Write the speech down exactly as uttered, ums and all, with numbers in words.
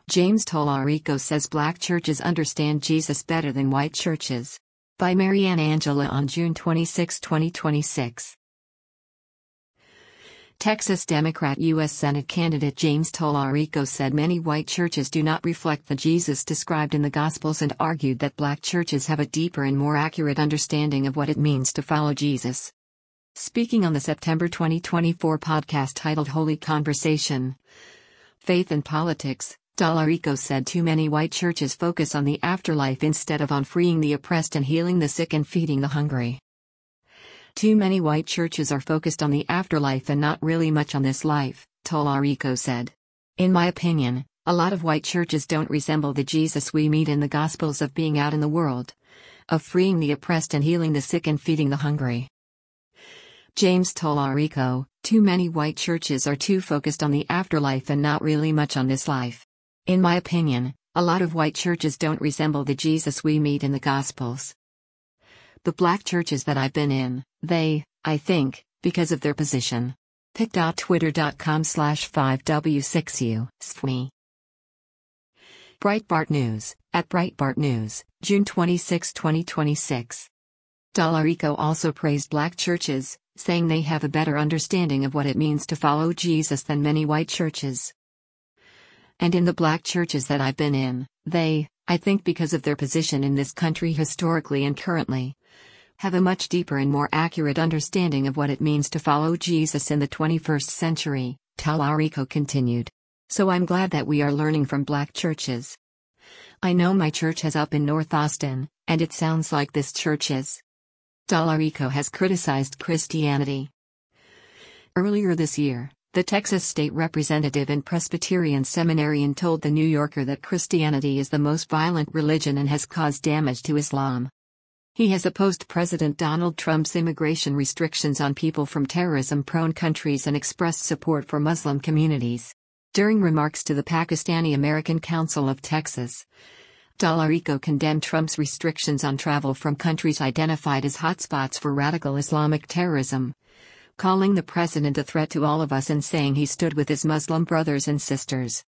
James Tallarico says black churches understand Jesus better than white churches. By Marianne Angela on June twenty-sixth, twenty twenty-six. Texas Democrat U S Senate candidate James Tallarico said many white churches do not reflect the Jesus described in the Gospels and argued that black churches have a deeper and more accurate understanding of what it means to follow Jesus. Speaking on the September twenty twenty-four podcast titled Holy Conversation, Faith and Politics, Tallarico said too many white churches focus on the afterlife instead of on freeing the oppressed and healing the sick and feeding the hungry. Too many white churches are focused on the afterlife and not really much on this life, Tallarico said. In my opinion, a lot of white churches don't resemble the Jesus we meet in the Gospels of being out in the world, of freeing the oppressed and healing the sick and feeding the hungry. James Tallarico, too many white churches are too focused on the afterlife and not really much on this life. In my opinion, a lot of white churches don't resemble the Jesus we meet in the Gospels. The black churches that I've been in, they, I think, because of their position. pic.twitter.com slash 5w6u, sfme. Breitbart News, at Breitbart News, June twenty-sixth, twenty twenty-six. Tallarico also praised black churches, saying they have a better understanding of what it means to follow Jesus than many white churches. And in the black churches that I've been in, they, I think because of their position in this country historically and currently, have a much deeper and more accurate understanding of what it means to follow Jesus in the twenty-first century, Tallarico continued. So I'm glad that we are learning from black churches. I know my church is up in North Austin, and it sounds like this church is. Tallarico has criticized Christianity. Earlier this year, the Texas state representative and Presbyterian seminarian told The New Yorker that Christianity is the most violent religion and has caused damage to Islam. He has opposed President Donald Trump's immigration restrictions on people from terrorism-prone countries and expressed support for Muslim communities. During remarks to the Pakistani American Council of Texas, Tallarico condemned Trump's restrictions on travel from countries identified as hotspots for radical Islamic terrorism, calling the president a threat to all of us and saying he stood with his Muslim brothers and sisters.